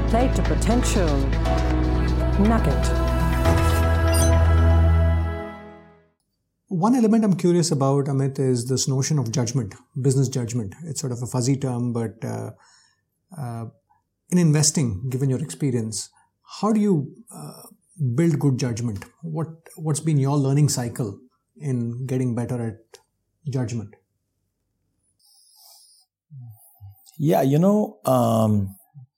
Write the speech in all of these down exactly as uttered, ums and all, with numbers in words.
plate a potential nugget. One element I'm curious about, Amit, is this notion of judgment, business judgment. It's sort of a fuzzy term, but uh, uh, in investing, given your experience, how do you uh, build good judgment? What, what's been your learning cycle in getting better at judgment? Yeah, you know, um,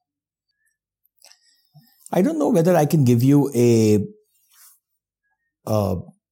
I don't know whether I can give you a, uh,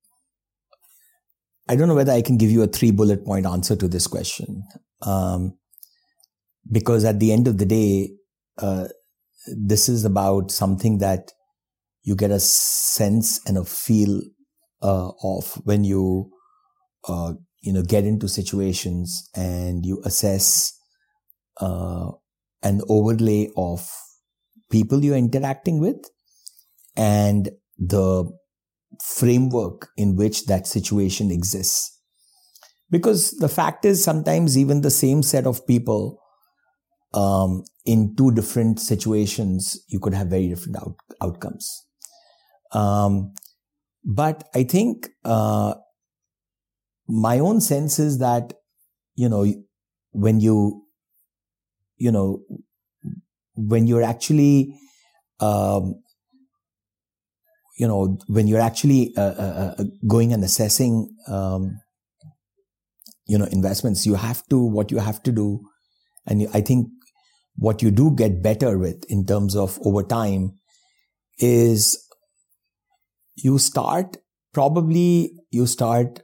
I don't know whether I can give you a three bullet point answer to this question. Um, because at the end of the day, uh, this is about something that you get a sense and a feel uh, of when you, uh, you know, get into situations and you assess uh, an overlay of people you're interacting with and the framework in which that situation exists. Because the fact is, sometimes even the same set of people um, in two different situations, you could have very different out- outcomes. Um, but I think uh, my own sense is that, you know, when you, you know, when you're actually, um, you know, when you're actually uh, uh, going and assessing, um, you know, investments, you have to, what you have to do, and I think what you do get better with in terms of over time is you start, probably you start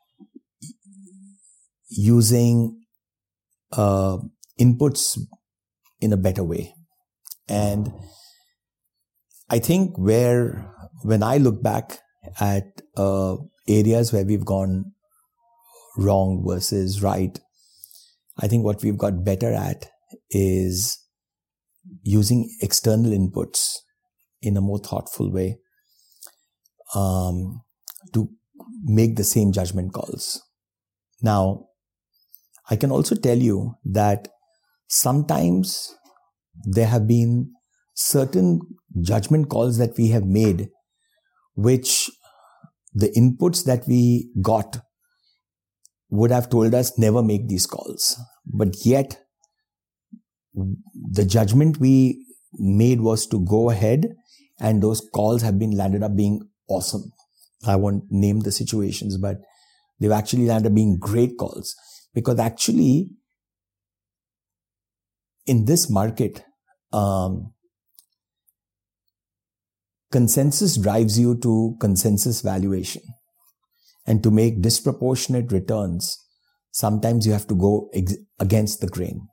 using uh, inputs in a better way. And I think where, when I look back at uh, areas where we've gone wrong versus right, I think what we've got better at is using external inputs in a more thoughtful way um, to make the same judgment calls. Now, I can also tell you that sometimes there have been certain judgment calls that we have made, which the inputs that we got would have told us never make these calls. But yet, the judgment we made was to go ahead, and those calls have been landed up being awesome. I won't name the situations, but they've actually landed up being great calls. Because actually, in this market, um, consensus drives you to consensus valuation. And to make disproportionate returns, sometimes you have to go ex- against the grain.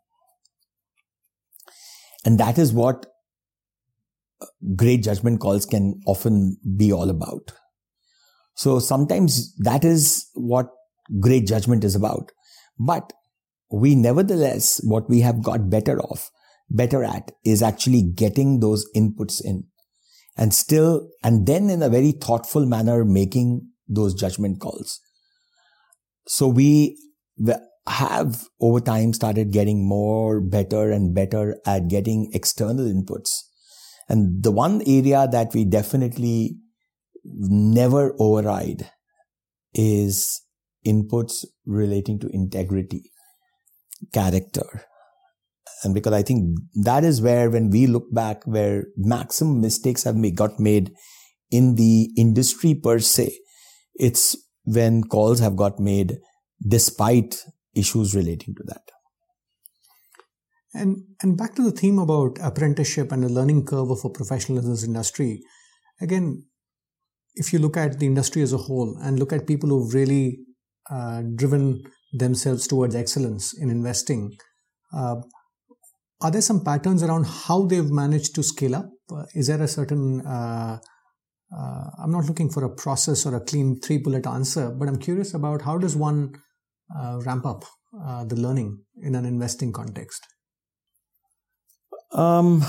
And that is what great judgment calls can often be all about. So sometimes that is what great judgment is about. But we nevertheless, what we have got better off, better at, is actually getting those inputs in. And still, and then in a very thoughtful manner, making those judgment calls. So we have over time started getting more better and better at getting external inputs. And the one area that we definitely never override is inputs relating to integrity, character. And because I think that is where, when we look back, where maximum mistakes have made, got made in the industry per se, it's when calls have got made despite issues relating to that. And and back to the theme about apprenticeship and the learning curve of a professional in this industry. Again, if you look at the industry as a whole and look at people who've really uh, driven themselves towards excellence in investing, uh, are there some patterns around how they've managed to scale up? Uh, is there a certain, uh, uh, I'm not looking for a process or a clean three bullet answer, but I'm curious about how does one uh, ramp up uh, the learning in an investing context? Um,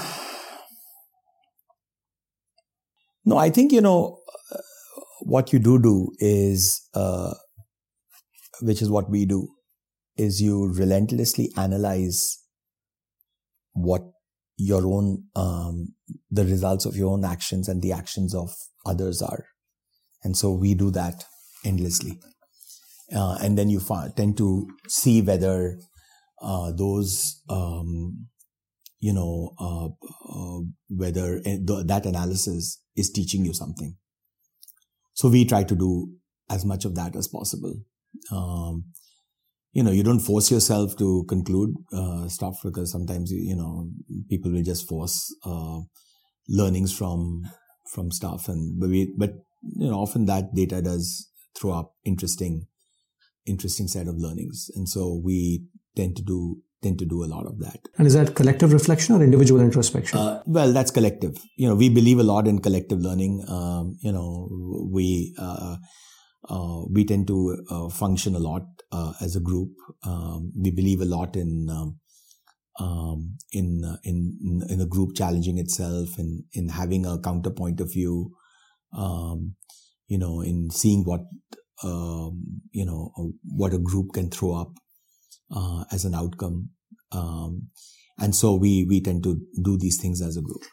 no, I think, you know, uh, what you do do is, uh, which is what we do, is you relentlessly analyze what your own, um, the results of your own actions and the actions of others are. And so we do that endlessly. Uh, and then you fa- tend to see whether uh, those, um, you know, uh, uh, whether th- that analysis is teaching you something. So we try to do as much of that as possible. Um, you know, you don't force yourself to conclude uh, stuff because sometimes, you, you know, people will just force uh, learnings from from stuff. And but, we, but, you know, often that data does throw up interesting, interesting set of learnings. And so we tend to do tend to do a lot of that. And is that collective reflection or individual introspection? Uh, well, that's collective. You know, we believe a lot in collective learning. Um, you know, we uh, uh, we tend to uh, function a lot uh, as a group. Um, we believe a lot in um, um, in, uh, in in a group challenging itself and in having a counterpoint of view. Um, you know, in seeing what um, you know what a group can throw up uh, as an outcome. Um, and so we, we tend to do these things as a group.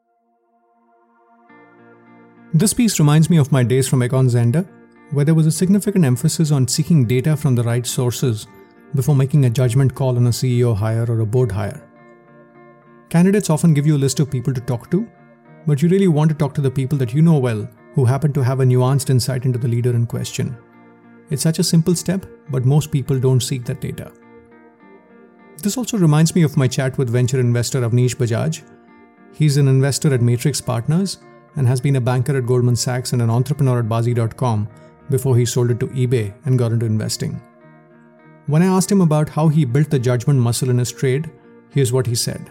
This piece reminds me of my days from Egon Zehnder, where there was a significant emphasis on seeking data from the right sources before making a judgment call on a C E O hire or a board hire. Candidates often give you a list of people to talk to, but you really want to talk to the people that you know well, who happen to have a nuanced insight into the leader in question. It's such a simple step, but most people don't seek that data. This also reminds me of my chat with venture investor Avnish Bajaj. He's an investor at Matrix Partners and has been a banker at Goldman Sachs and an entrepreneur at Bazi dot com before he sold it to eBay and got into investing. When I asked him about how he built the judgment muscle in his trade, here's what he said.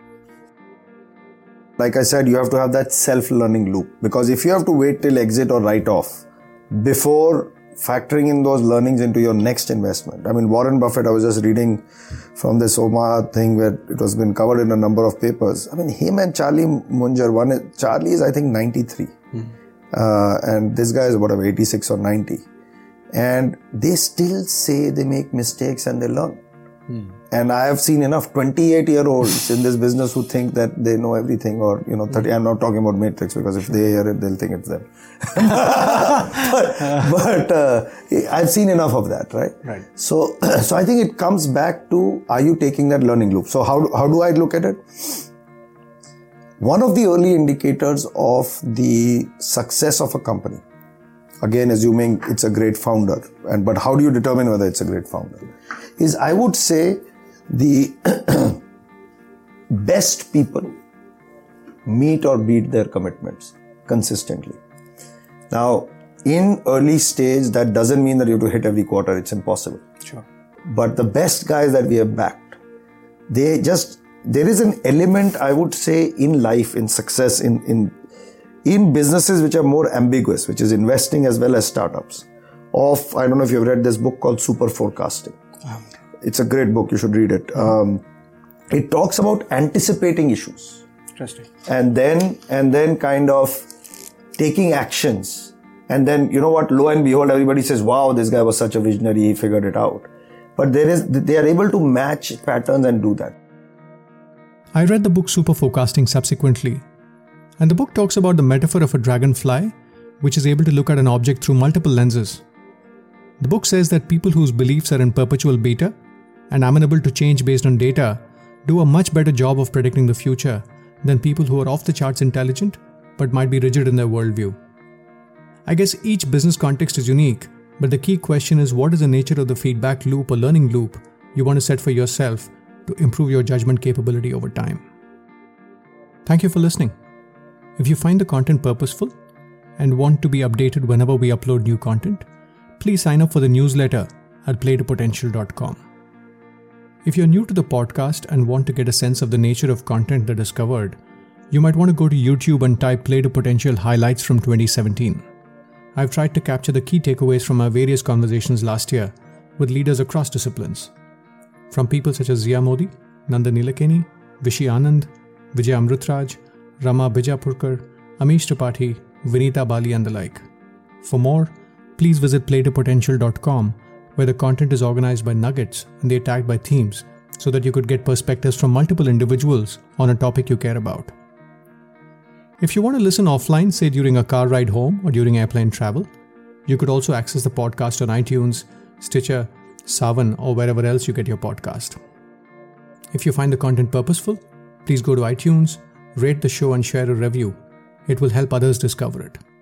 Like I said, you have to have that self-learning loop, because if you have to wait till exit or write-off before factoring in those learnings into your next investment. I mean, Warren Buffett, I was just reading from this Omaha thing where it was been covered in a number of papers. I mean, him and Charlie Munger, one is, Charlie is I think ninety-three. Mm. Uh, and this guy is whatever, eighty-six or ninety. And they still say they make mistakes and they learn. Mm. And I have seen enough twenty-eight year olds in this business who think that they know everything, or, you know, thirty. I'm not talking about Matrix, because if they hear it, they'll think it's them. but but uh, I've seen enough of that, right? Right. So, so I think it comes back to, are you taking that learning loop? So how, how do I look at it? One of the early indicators of the success of a company, again, assuming it's a great founder, and but how do you determine whether it's a great founder? Is, I would say, the best people meet or beat their commitments consistently. Now, in early stage, that doesn't mean that you have to hit every quarter. It's impossible. Sure. But the best guys that we have backed, they just, there is an element, I would say, in life, in success, in, in, in businesses which are more ambiguous, which is investing as well as startups, of, I don't know if you've read this book called Super Forecasting. Um. It's a great book. You should read it. Um, it talks about anticipating issues. Interesting. And then, and then kind of taking actions. And then, you know what, lo and behold, everybody says, wow, this guy was such a visionary. He figured it out. But there is, they are able to match patterns and do that. I read the book Super Forecasting subsequently. And the book talks about the metaphor of a dragonfly, which is able to look at an object through multiple lenses. The book says that people whose beliefs are in perpetual beta and amenable to change based on data do a much better job of predicting the future than people who are off the charts intelligent but might be rigid in their worldview. I guess each business context is unique, but the key question is, what is the nature of the feedback loop or learning loop you want to set for yourself to improve your judgment capability over time? Thank you for listening. If you find the content purposeful and want to be updated whenever we upload new content, please sign up for the newsletter at play to potential dot com. If you're new to the podcast and want to get a sense of the nature of content that is covered, you might want to go to YouTube and type Play to Potential highlights from twenty seventeen. I've tried to capture the key takeaways from our various conversations last year with leaders across disciplines. From people such as Zia Modi, Nandan Nilekani, Vishy Anand, Vijay Amrutraj, Rama Bijapurkar, Amish Tripathi, Vinita Bali and the like. For more, please visit play to potential dot com, where the content is organized by nuggets and they're tagged by themes so that you could get perspectives from multiple individuals on a topic you care about. If you want to listen offline, say during a car ride home or during airplane travel, you could also access the podcast on iTunes, Stitcher, Savan, or wherever else you get your podcast. If you find the content purposeful, please go to iTunes, rate the show and share a review. It will help others discover it.